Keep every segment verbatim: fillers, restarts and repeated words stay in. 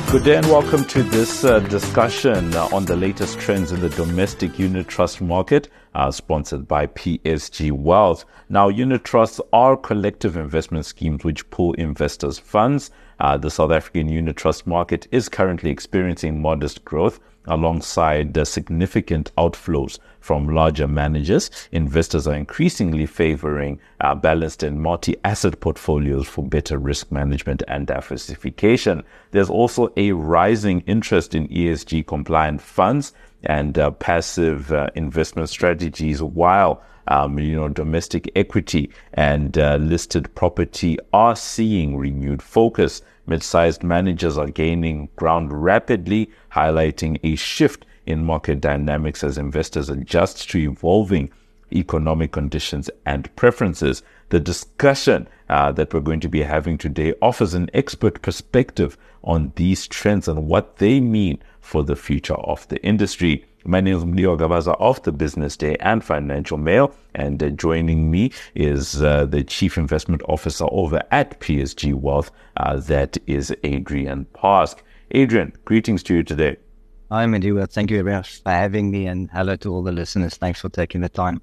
Good day and welcome to this uh, discussion uh, on the latest trends in the domestic unit trust market, uh, sponsored by P S G Wealth. Now, unit trusts are collective investment schemes which pool investors' funds. Uh, the South African unit trust market is currently experiencing modest growth alongside the significant outflows from larger managers. Investors are increasingly favoring uh, balanced and multi-asset portfolios for better risk management and diversification. There's also a rising interest in E S G compliant funds and uh, passive uh, investment strategies, while Um, you know, domestic equity and uh, listed property are seeing renewed focus. Mid-sized managers are gaining ground rapidly, highlighting a shift in market dynamics as investors adjust to evolving economic conditions and preferences. The discussion uh, that we're going to be having today offers an expert perspective on these trends and what they mean for the future of the industry. My name is Mlio Gabaza of the Business Day and Financial Mail, and uh, joining me is uh, the Chief Investment Officer over at P S G Wealth, uh, that is Adrian Pask. Adrian, greetings to you today. Hi, Madiwa. Thank you very much for having me, and hello to all the listeners. Thanks for taking the time.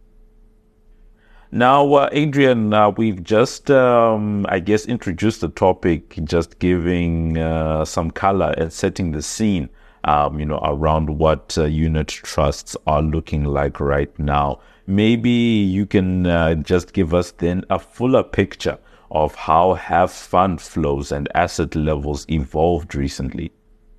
Now, uh, Adrian, uh, we've just, um, I guess, introduced the topic, just giving uh, some color and setting the scene, um, you know, around what uh, unit trusts are looking like right now. Maybe you can uh, just give us then a fuller picture of how have fund flows and asset levels evolved recently.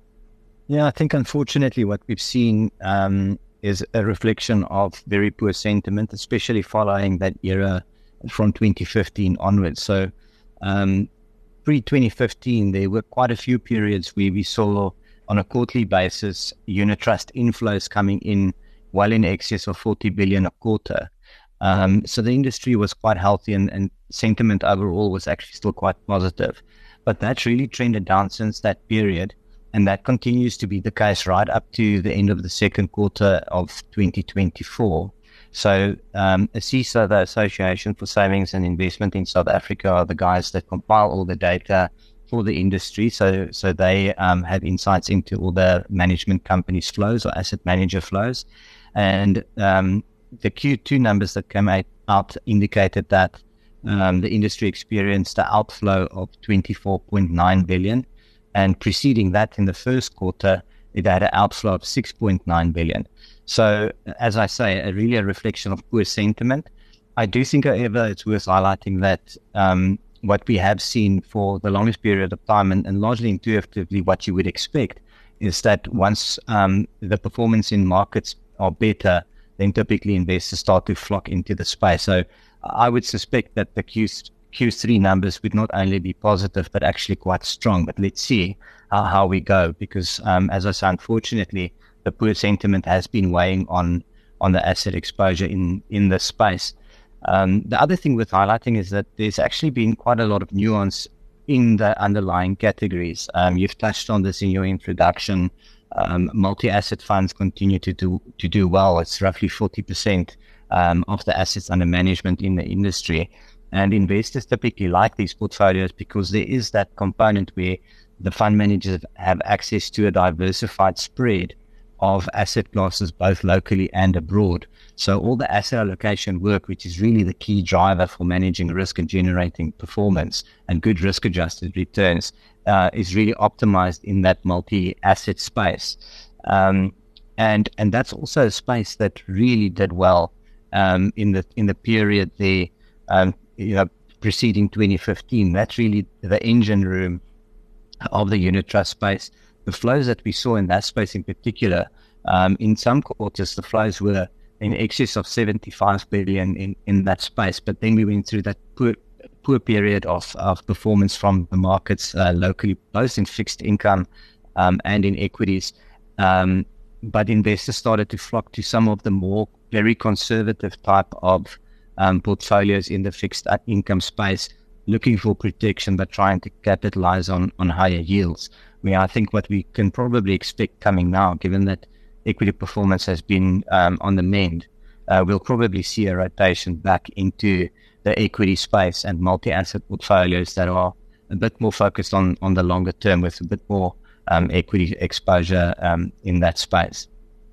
Yeah, I think unfortunately what we've seen um, is a reflection of very poor sentiment, especially following that era from twenty fifteen onwards. So um, pre-twenty fifteen, there were quite a few periods where we saw on a quarterly basis unit trust inflows coming in well in excess of forty billion a quarter. Um, so the industry was quite healthy, and, and sentiment overall was actually still quite positive. But that's really trended down since that period. And that continues to be the case right up to the end of the second quarter of twenty twenty-four. So um, A S I S A, the Association for Savings and Investment in South Africa, are the guys that compile all the data for the industry. So so they um, have insights into all the management companies' flows or asset manager flows. And um, the Q two numbers that came out indicated that um, the industry experienced an outflow of twenty-four point nine billion. And preceding that, in the first quarter, it had an outflow of six point nine billion. So, as I say, a really a reflection of poor sentiment. I do think, however, it's worth highlighting that um, what we have seen for the longest period of time, and, and largely intuitively what you would expect, is that once um, the performance in markets are better, then typically investors start to flock into the space. So, I would suspect that the Q Q three numbers would not only be positive, but actually quite strong. But let's see uh, how we go, because um, as I say, unfortunately, the poor sentiment has been weighing on on the asset exposure in, in this space. Um, the other thing worth highlighting is that there's actually been quite a lot of nuance in the underlying categories. Um, you've touched on this in your introduction. Um, multi-asset funds continue to do to do well. It's roughly forty percent um, of the assets under management in the industry. And investors typically like these portfolios because there is that component where the fund managers have access to a diversified spread of asset classes, both locally and abroad. So all the asset allocation work, which is really the key driver for managing risk and generating performance and good risk-adjusted returns, uh, is really optimized in that multi-asset space. Um, and and that's also a space that really did well um, in the in the period there. Um, you know, preceding twenty fifteen, that's really the engine room of the unit trust space. The flows that we saw in that space in particular, um, in some quarters, the flows were in excess of seventy-five billion in, in that space. But then we went through that poor, poor period of, of performance from the markets uh, locally, both in fixed income um, and in equities. Um, but investors started to flock to some of the more very conservative type of Um, portfolios in the fixed income space, looking for protection but trying to capitalize on, on higher yields. I mean, I think what we can probably expect coming now, given that equity performance has been um, on the mend, uh, we'll probably see a rotation back into the equity space and multi-asset portfolios that are a bit more focused on, on the longer term, with a bit more um, equity exposure um, in that space.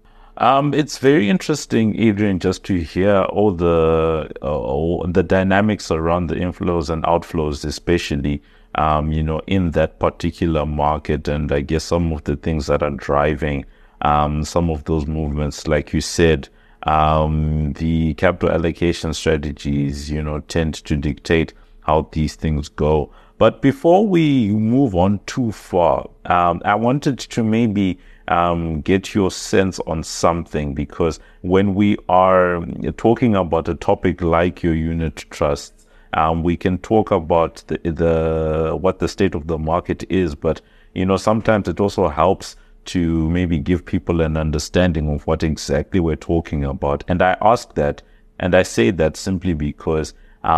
Um, it's very interesting, Adrian, just to hear all the uh, all the dynamics around the inflows and outflows, especially um, you know, in that particular market, and I guess some of the things that are driving um, some of those movements, like you said. Um, the capital allocation strategies, you know, tend to dictate how these things go. But before we move on too far, um, I wanted to maybe um, get your sense on something, because when we are talking about a topic like your unit trusts, um, we can talk about the, the what the state of the market is, but you know, sometimes it also helps to maybe give people an understanding of what exactly we're talking about. And I ask that, and I say that simply because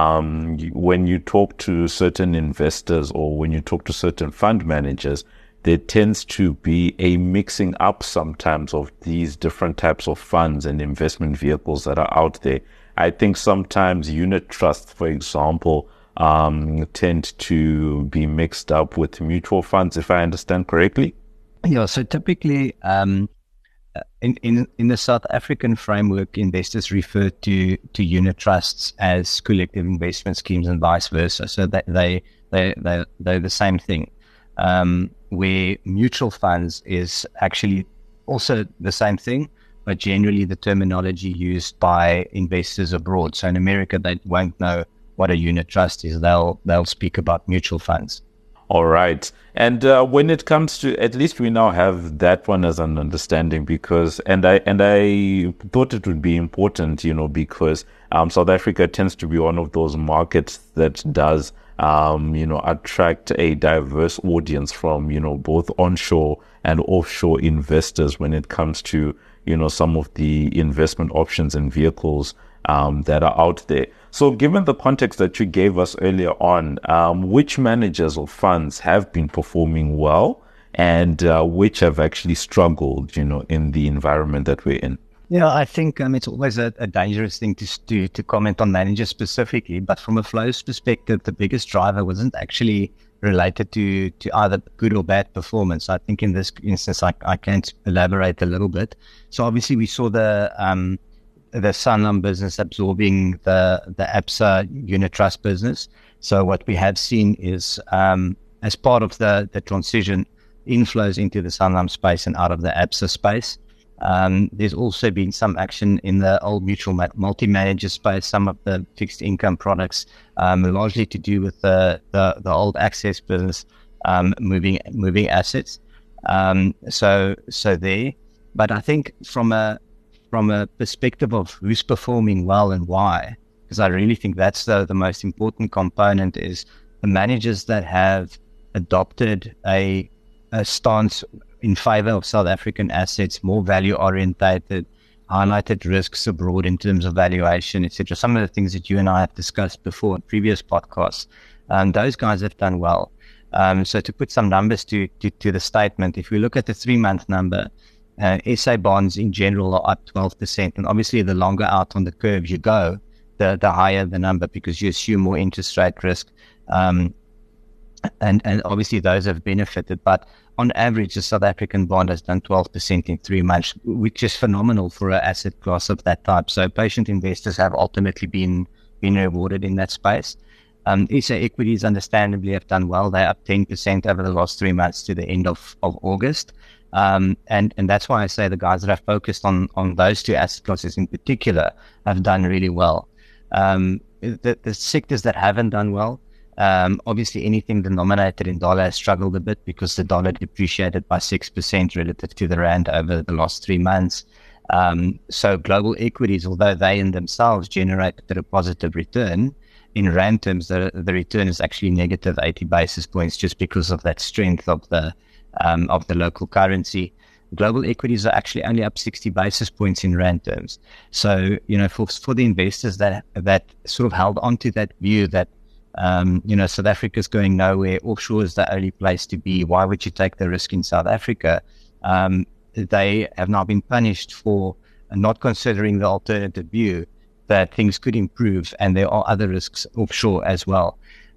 um, when you talk to certain investors or when you talk to certain fund managers, there tends to be a mixing up sometimes of these different types of funds and investment vehicles that are out there. I think sometimes unit trusts, for example, um, tend to be mixed up with mutual funds, if I understand correctly. Yeah, so typically um, in, in in the South African framework, investors refer to to unit trusts as collective investment schemes and vice versa. So that they they they they're the same thing. Um, where mutual funds is actually also the same thing, but generally the terminology used by investors abroad. So in America, they won't know what a unit trust is. They'll they'll speak about mutual funds. All right. And uh, when it comes to, at least we now have that one as an understanding, because, and I, and I thought it would be important, you know, because um, South Africa tends to be one of those markets that does, um, you know, attract a diverse audience from, you know, both onshore and offshore investors when it comes to, you know, some of the investment options and vehicles um, that are out there. So given the context that you gave us earlier on, um, which managers or funds have been performing well and uh, which have actually struggled, you know, in the environment that we're in? Yeah, I think um, it's always a, a dangerous thing to, to to comment on managers specifically, but from a flows perspective, the biggest driver wasn't actually related to, to either good or bad performance. I think in this instance, I, I can elaborate a little bit. So obviously we saw the um, the Sanlam business absorbing the the Absa unit trust business. So what we have seen is um, as part of the, the transition, inflows into the Sanlam space and out of the Absa space. Um, there's also been some action in the old mutual multi-manager space, some of the fixed income products, um, largely to do with the, the, the old Access business, um, moving moving assets. Um, so so there, but I think from a from a perspective of who's performing well and why, because I really think that's the the most important component, is the managers that have adopted a a stance in favor of South African assets, more value orientated, highlighted risks abroad in terms of valuation, et cetera. Some of the things that you and I have discussed before in previous podcasts, um, those guys have done well. Um, so to put some numbers to, to, to the statement, if we look at the three-month number, uh, S A bonds in general are up twelve percent. And obviously the longer out on the curve you go, the, the higher the number, because you assume more interest rate risk. Um, and, and obviously those have benefited. But on average, the South African bond has done twelve percent in three months, which is phenomenal for an asset class of that type. So patient investors have ultimately been been rewarded in that space. Um, S A equities understandably have done well. They're up ten percent over the last three months to the end of, of August. Um, and, and that's why I say the guys that have focused on, on those two asset classes in particular have done really well. Um, the, the sectors that haven't done well, Um, obviously, anything denominated in dollar has struggled a bit because the dollar depreciated by six percent relative to the rand over the last three months. Um, so global equities, although they in themselves generated a positive return, in rand terms, the, the return is actually negative eighty basis points just because of that strength of the um, of the local currency. Global equities are actually only up sixty basis points in rand terms. So, you know, for for the investors that that sort of held onto that view that Um, you know, South Africa's going nowhere, offshore is the only place to be, why would you take the risk in South Africa? Um, they have now been punished for not considering the alternative view that things could improve and there are other risks offshore as well.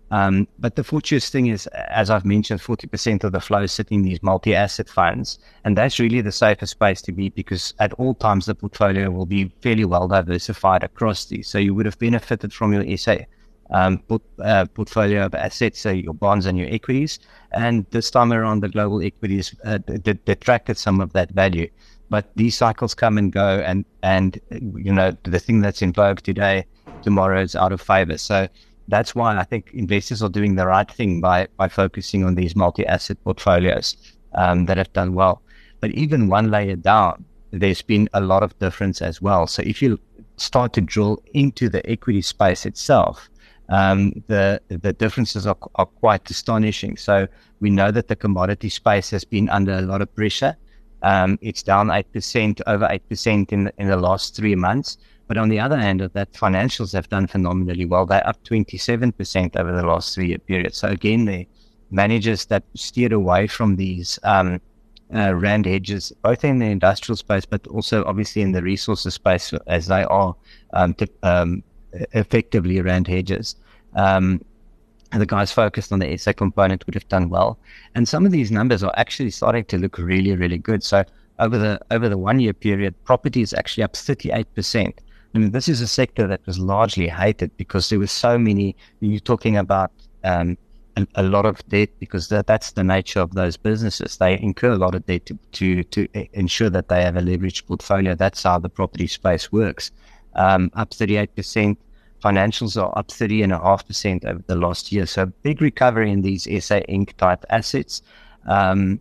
Um, but the fortuitous thing is, as I've mentioned, forty percent of the flow is sitting in these multi-asset funds. And that's really the safest space to be, because at all times the portfolio will be fairly well diversified across these. So you would have benefited from your S A um, port, uh, portfolio of assets, so your bonds and your equities. And this time around, the global equities uh, d- detracted some of that value. But these cycles come and go, and, and you know, the thing that's in vogue today, tomorrow is out of favor. So that's why I think investors are doing the right thing by, by focusing on these multi-asset portfolios um, that have done well. But even one layer down, there's been a lot of difference as well. So if you start to drill into the equity space itself, um, the the differences are, are quite astonishing. So we know that the commodity space has been under a lot of pressure. Um, it's down eight percent, over eight percent in the, in the last three months. But on the other hand of that, financials have done phenomenally well. They're up twenty-seven percent over the last three-year period. So again, the managers that steered away from these um, uh, rand hedges, both in the industrial space, but also obviously in the resources space, as they are um, to, um, effectively rand hedges. Um, and the guys focused on the S A component would have done well. And some of these numbers are actually starting to look really, really good. So over the over the one-year period, property is actually up thirty-eight percent. I mean, this is a sector that was largely hated because there were so many, you're talking about um, a, a lot of debt, because that, that's the nature of those businesses. They incur a lot of debt to, to, to ensure that they have a leveraged portfolio. That's how the property space works. Um, up thirty-eight percent. Financials are up thirty point five percent over the last year. So big recovery in these S A Inc type assets. Um,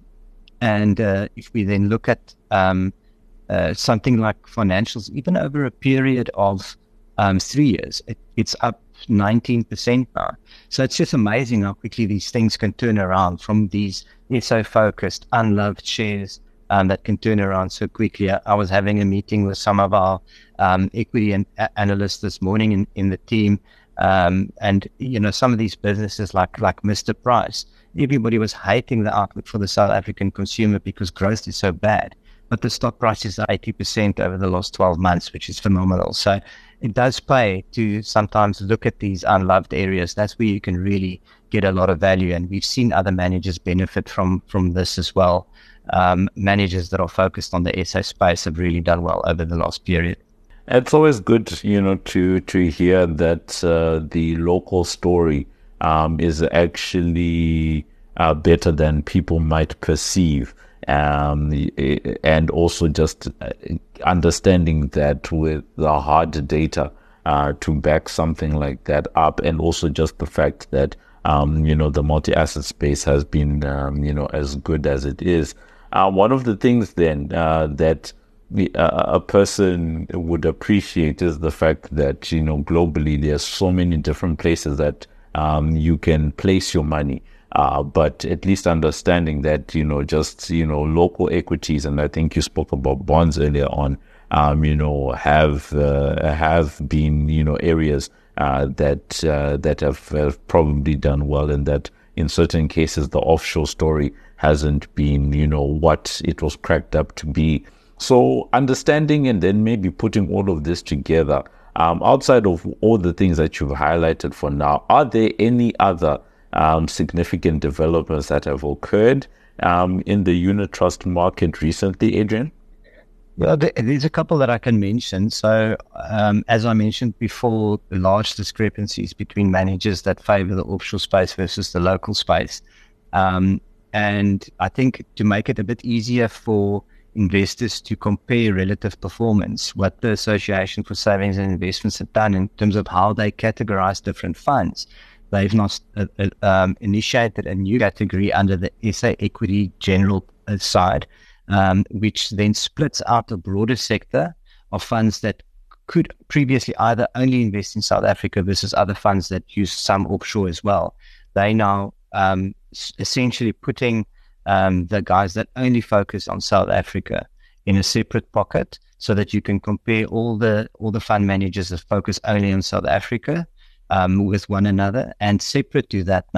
and uh, if we then look at um, Uh, something like financials, even over a period of um, three years, it, it's up nineteen percent now. So it's just amazing how quickly these things can turn around from these S O-focused, unloved shares um, that can turn around so quickly. I, I was having a meeting with some of our um, equity and, uh, analysts this morning in, in the team, um, and you know, some of these businesses like like Mister Price, everybody was hating the outlook for the South African consumer because growth is so bad. But the stock price is eighty percent over the last twelve months, which is phenomenal. So it does pay to sometimes look at these unloved areas. That's where you can really get a lot of value. And we've seen other managers benefit from, from this as well. Um, managers that are focused on the S A space have really done well over the last period. It's always good, you know, to, to hear that uh, the local story um, is actually uh, better than people might perceive. Um, and also just understanding that with the hard data uh, to back something like that up, and also just the fact that um, you know, the multi-asset space has been um, you know, as good as it is. Uh, one of the things then uh, that the, uh, a person would appreciate is the fact that, you know, globally there's so many different places that um, you can place your money. Uh, but at least understanding that, you know, just, you know, local equities, and I think you spoke about bonds earlier on, um, you know, have uh, have been, you know, areas uh, that uh, that have, have probably done well, and that in certain cases the offshore story hasn't been, you know, what it was cracked up to be. So understanding and then maybe putting all of this together, um, outside of all the things that you've highlighted for now, are there any other Um, significant developments that have occurred um, in the unit trust market recently, Adrian? Well, there's a couple that I can mention. So, um, as I mentioned before, large discrepancies between managers that favor the offshore space versus the local space. Um, and I think to make it a bit easier for investors to compare relative performance, what the Association for Savings and Investments have done in terms of how they categorize different funds. They've not uh, uh, um, initiated a new category under the S A Equity General uh, side, um, which then splits out a broader sector of funds that could previously either only invest in South Africa versus other funds that use some offshore as well. They now um, s- essentially putting um, the guys that only focus on South Africa in a separate pocket, so that you can compare all the all the fund managers that focus only on South Africa Um, with one another. And separate to that now,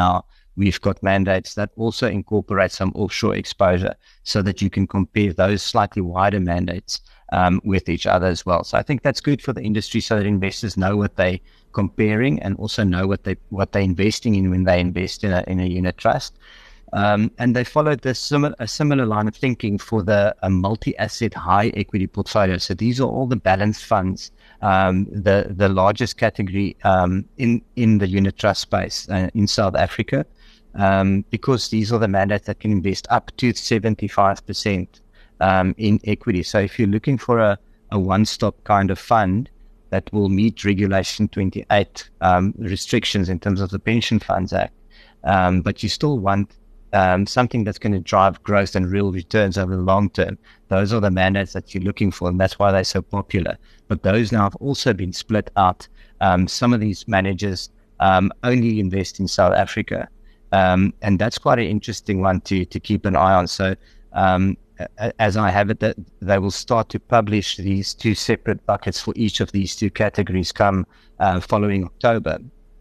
we've got mandates that also incorporate some offshore exposure so that you can compare those slightly wider mandates um, with each other as well. So I think that's good for the industry so that investors know what they're comparing and also know what they what they're investing in when they invest in a in a unit trust. Um, and they followed this similar, a similar line of thinking for the a multi-asset high equity portfolio. So these are all the balanced funds, um, the the largest category um, in in the unit trust space uh, in South Africa, um, because these are the mandates that can invest up to seventy-five percent um, in equity. So if you're looking for a, a one-stop kind of fund that will meet Regulation twenty-eight um, restrictions in terms of the Pension Funds Act, um, but you still want Um, something that's going to drive growth and real returns over the long term. Those are the mandates that you're looking for, and that's why they're so popular. But those now have also been split out. Um, some of these managers um, only invest in South Africa, um, and that's quite an interesting one to to keep an eye on. So um, as I have it, that they will start to publish these two separate buckets for each of these two categories come uh, following October.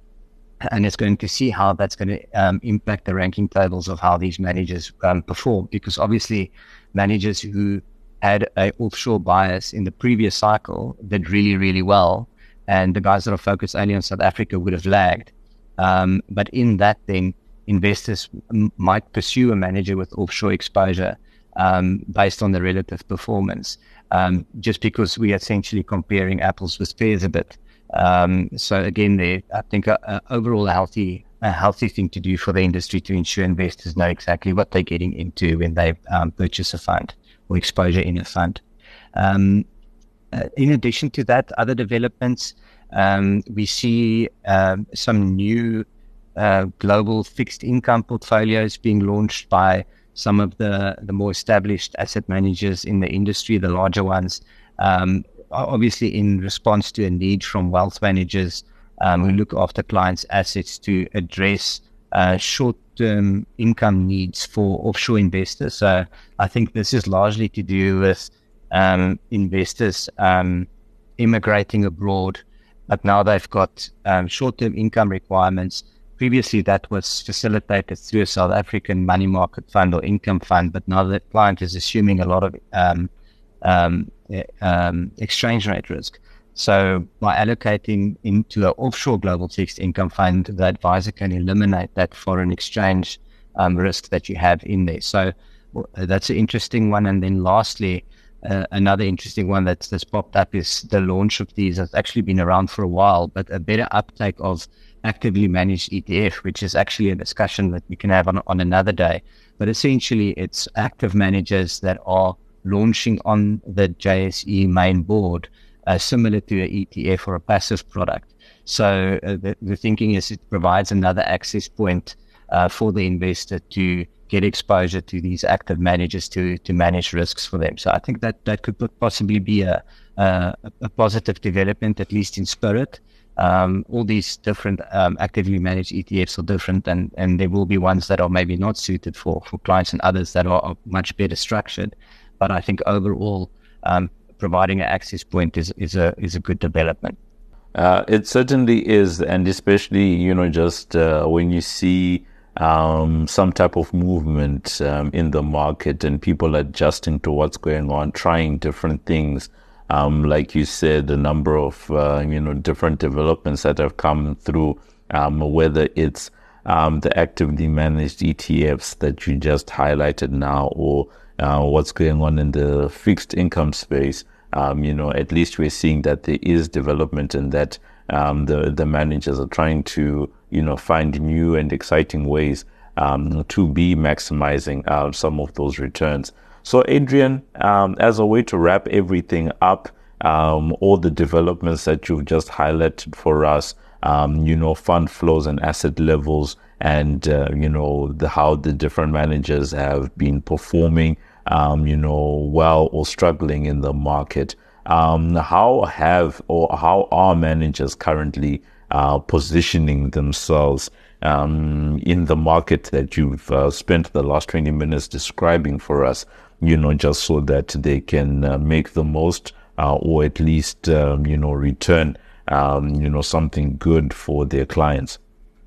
And it's going to see how that's going to um, impact the ranking tables of how these managers um, perform. Because obviously, managers who had a offshore bias in the previous cycle did really, really well, and the guys that are focused only on South Africa would have lagged. Um, but in that, then investors m- might pursue a manager with offshore exposure um, based on the relative performance, um, just because we are essentially comparing apples with pears a bit. Um, so again, there, I think uh, uh, overall a healthy, a healthy thing to do for the industry to ensure investors know exactly what they're getting into when they um, purchase a fund or exposure in a fund. Um, uh, in addition to that, other developments, um, we see um, some new uh, global fixed income portfolios being launched by some of the, the more established asset managers in the industry, the larger ones. Um, obviously in response to a need from wealth managers um, who look after clients' assets to address uh, short-term income needs for offshore investors. So I think this is largely to do with um, investors um, immigrating abroad, but now they've got um, short-term income requirements. Previously, that was facilitated through a South African money market fund or income fund, but now the client is assuming a lot of um, Um, um, exchange rate risk. So by allocating into an offshore global fixed income fund, the advisor can eliminate that foreign exchange um, risk that you have in there. So well, that's an interesting one. And then lastly, uh, another interesting one that's, that's popped up is the launch of these. It's actually been around for a while, but a better uptake of actively managed E T F, which is actually a discussion that we can have on, on another day. But essentially, it's active managers that are launching on the J S E main board, uh, similar to an E T F or a passive product. So uh, the, the thinking is it provides another access point uh, for the investor to get exposure to these active managers to to manage risks for them. So I think that that could possibly be a, a, a positive development, at least in spirit. Um, all these different um, actively managed E T Fs are different, and, and there will be ones that are maybe not suited for, for clients and others that are, are much better structured. But I think overall, um, providing an access point is, is a is a good development. Uh, it certainly is, and especially you know just uh, when you see um, some type of movement um, in the market and people adjusting to what's going on, trying different things. Um, like you said, a number of uh, you know different developments that have come through, um, whether it's um, the actively managed E T Fs that you just highlighted now, or Uh, what's going on in the fixed income space. Um, you know, at least we're seeing that there is development and that um, the, the managers are trying to, you know, find new and exciting ways um, to be maximizing uh, some of those returns. So, Adrian, um, as a way to wrap everything up, um, all the developments that you've just highlighted for us, um, you know, fund flows and asset levels, and, uh, you know, the, how the different managers have been performing, um, you know, well or struggling in the market. Um, how have or how are managers currently uh, positioning themselves um, in the market that you've uh, spent the last twenty minutes describing for us, you know, just so that they can uh, make the most uh, or at least, um, you know, return, um, you know, something good for their clients?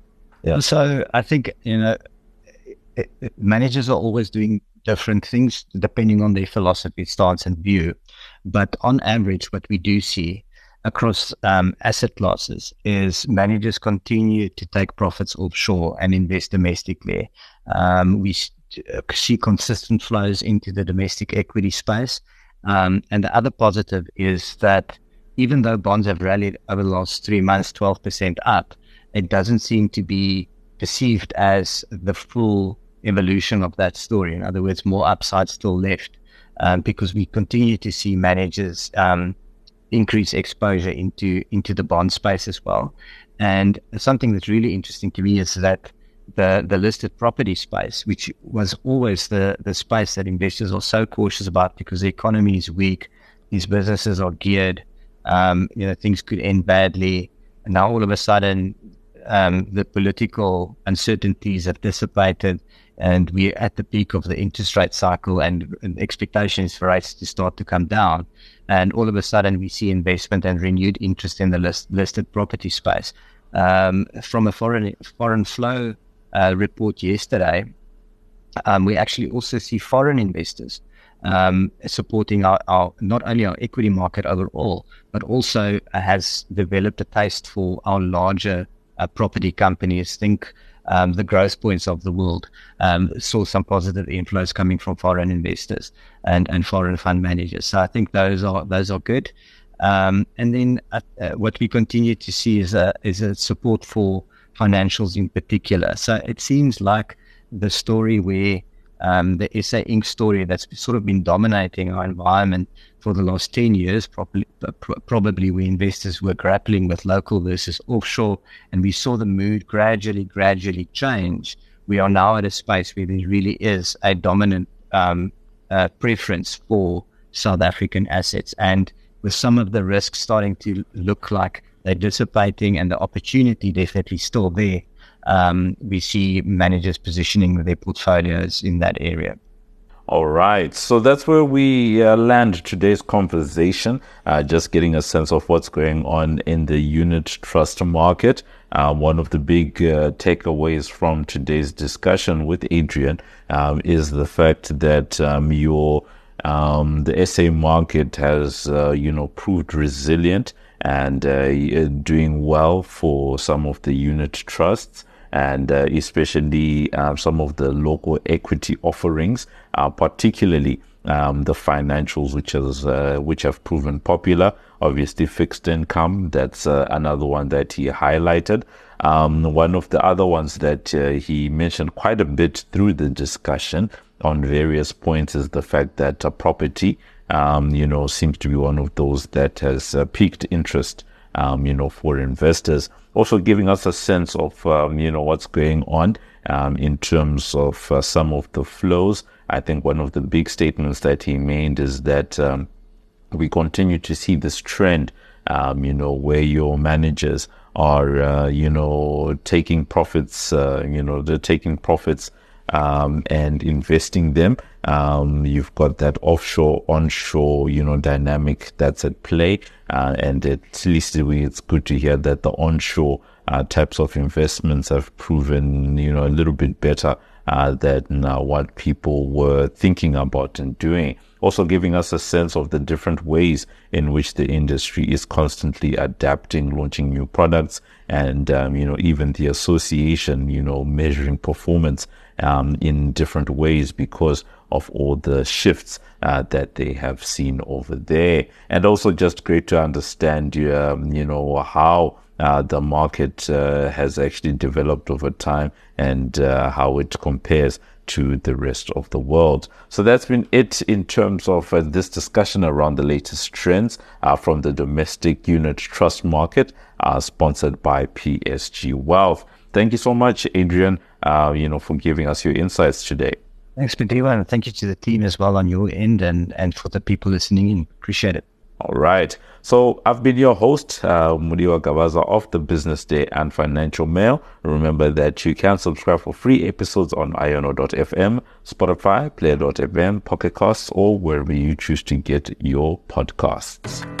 Yeah. So I think, you know, it, it, managers are always doing different things depending on their philosophy, stance, and view. But on average, what we do see across um, asset classes is managers continue to take profits offshore and invest domestically. Um, we see consistent flows into the domestic equity space. Um, and the other positive is that even though bonds have rallied over the last three months, twelve percent up, it doesn't seem to be perceived as the full evolution of that story. In other words, more upside still left, um, because we continue to see managers um, increase exposure into into the bond space as well. And something that's really interesting to me is that the the listed property space, which was always the the space that investors are so cautious about because the economy is weak, these businesses are geared, um, you know, things could end badly. And now all of a sudden, um, the political uncertainties have dissipated, and we're at the peak of the interest rate cycle, and, and expectations for rates to start to come down. And all of a sudden, we see investment and renewed interest in the list, listed property space. Um, from a foreign foreign flow uh, report yesterday, um, we actually also see foreign investors um, supporting our, our not only our equity market overall, but also uh, has developed a taste for our larger uh, property companies. Think um, the growth points of the world. Um, saw some positive inflows coming from foreign investors and, and foreign fund managers. So I think those are those are good. Um, and then uh, uh, what we continue to see is a, is a support for financials in particular. So it seems like the story where um, the S A Incorporated story that's sort of been dominating our environment for the last ten years, probably, probably where investors were grappling with local versus offshore, and we saw the mood gradually, gradually change. We are now at a space where there really is a dominant um, uh, preference for South African assets. And with some of the risks starting to look like they're dissipating and the opportunity definitely still there, um, we see managers positioning their portfolios in that area. All right. So that's where we uh, land today's conversation, uh, just getting a sense of what's going on in the unit trust market. Uh, one of the big uh, takeaways from today's discussion with Adrian um, is the fact that um, your Um, the S A market has, uh, you know, proved resilient and uh, doing well for some of the unit trusts, and uh, especially uh, some of the local equity offerings, uh, particularly um, the financials, which has uh, which have proven popular. Obviously, fixed income, that's uh, another one that he highlighted. Um, one of the other ones that uh, he mentioned quite a bit through the discussion on various points is the fact that uh, property, um, you know, seems to be one of those that has uh, piqued interest, um, you know, for investors. Also giving us a sense of, um, you know, what's going on um, in terms of uh, some of the flows. I think one of the big statements that he made is that um, we continue to see this trend, um, you know, where your managers are, uh, you know, taking profits, uh, you know, they're taking profits um, and investing them. Um, you've got that offshore, onshore, you know, dynamic that's at play. Uh, and at least it's good to hear that the onshore uh, types of investments have proven, you know, a little bit better uh, than uh, what people were thinking about and doing. Also giving us a sense of the different ways in which the industry is constantly adapting, launching new products, and, um, you know, even the association, you know, measuring performance um, in different ways because of all the shifts uh, that they have seen over there. And also just great to understand, um, you know, how uh, the market uh, has actually developed over time and uh, how it compares to the rest of the world. So that's been it in terms of uh, this discussion around the latest trends uh, from the domestic unit trust market, uh, sponsored by P S G Wealth. Thank you so much, Adrian, uh, you know, for giving us your insights today. Thanks, Madiwa, and thank you to the team as well on your end, and, and for the people listening in. Appreciate it. All right. So I've been your host, uh, Mudiwa Gavaza of the Business Day and Financial Mail. Remember that you can subscribe for free episodes on iono dot f m, Spotify, Player dot f m, Pocket Casts, or wherever you choose to get your podcasts.